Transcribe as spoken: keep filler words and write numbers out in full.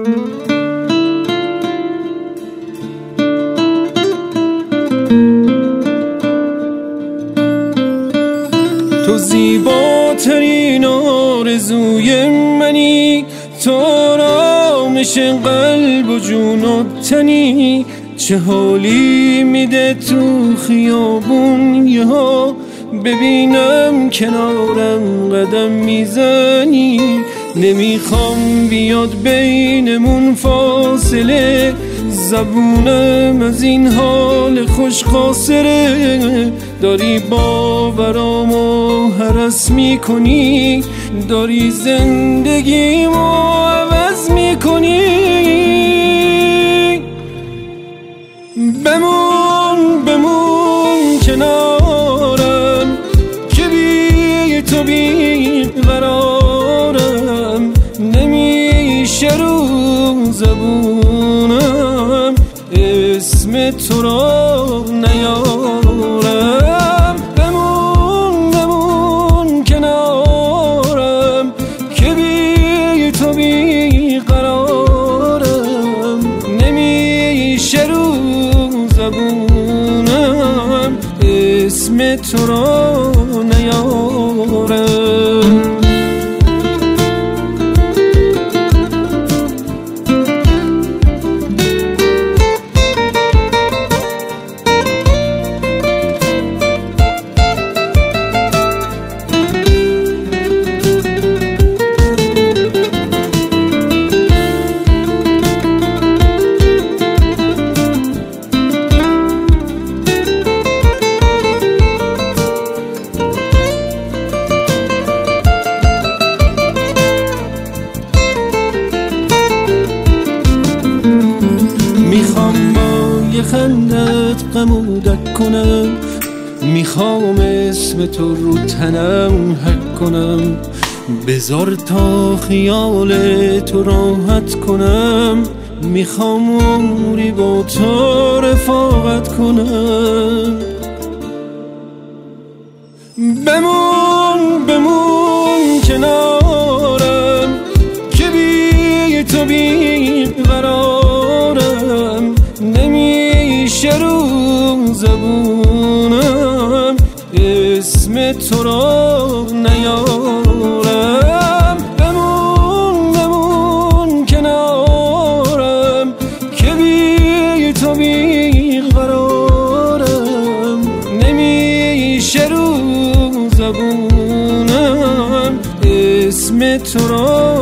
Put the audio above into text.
تو زیباترین آرزوی منی، تو آرامش قلب و جون و تنی. چه حالی میده تو خیابون یهو ببینم کنارم قدم میزنی. نمیخوام بیاد بینمون فاصله، زبونم از این حال خوش خاصره. داری باورامو هرس میکنی، داری زندگیمو عوض میکنی. بمون بمون کنارم که بی تو بی قرارم. نمیشه رو زبونم اسم تو را نیارم. بمون بمون کنارم که بی تو بی قرارم. نمیشه رو زبونم اسم تو را نیارم. میخوام با یه خندت غمودک کنم، میخوام اسم تو رو تنم حک کنم. بذار تا خیال تو راحت کنم، میخوام عمری با تو رفاقت کنم. بمون بمون کنارم که بی تو بی قرارم. نمیشه رو زبونم اسم تو را نیارم. بمون بمون کنارم که بی تو بی قرارم. نمیشه رو زبونم اسم تو را